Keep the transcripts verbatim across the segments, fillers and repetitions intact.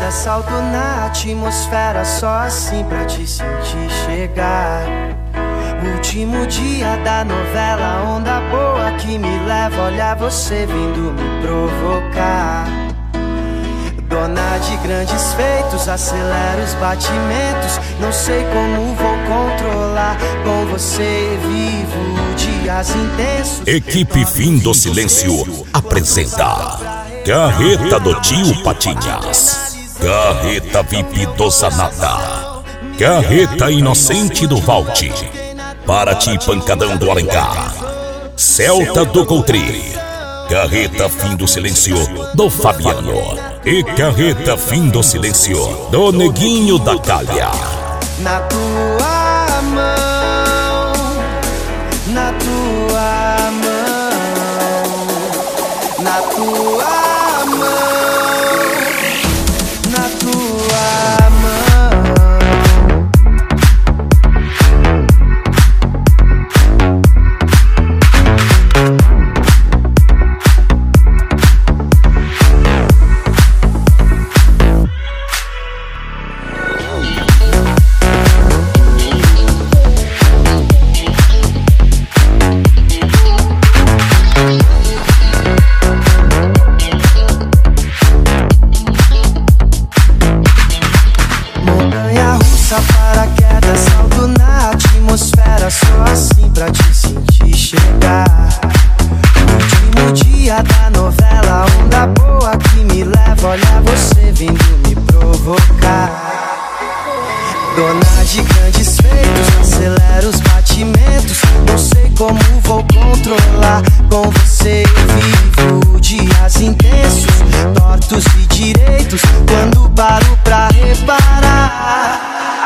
queda, salto na atmosfera, só assim pra te sentir chegar. Último dia da novela, onda boa que me leva, olha você vindo me provocar. Dona de grandes feitos, acelera os batimentos, não sei como vou controlar. Com você vivo dias intensos. Equipe Fim do Silêncio apresenta Carreta do Tio Patinhas, Carreta V I P do Zanata, Carreta Inocente do Valte, Paraty Pancadão do Alencar, Celta do Coutri, Carreta Fim do Silêncio do Fabiano e Carreta Fim do Silêncio do Neguinho da Calha. Na tua mão, na tua mão, na tua mão, na tua mão. Paraquedas, salto na atmosfera, só assim pra te sentir chegar. Último dia da novela, onda boa que me leva, olha você vindo me provocar. Dona de grandes feitos, acelera os batimentos, não sei como vou controlar. Com você vivo dias intensos, tortos e direitos, quando paro pra reparar.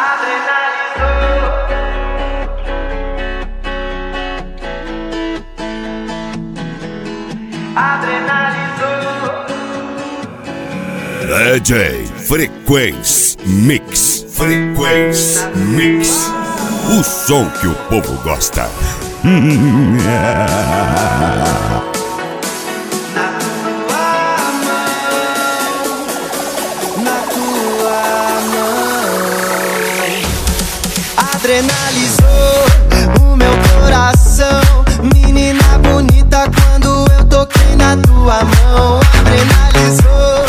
D J Frequência Mix, Frequência Mix, o som que o povo gosta. Adrenalizou o meu coração, menina bonita, quando eu toquei na tua mão. Adrenalizou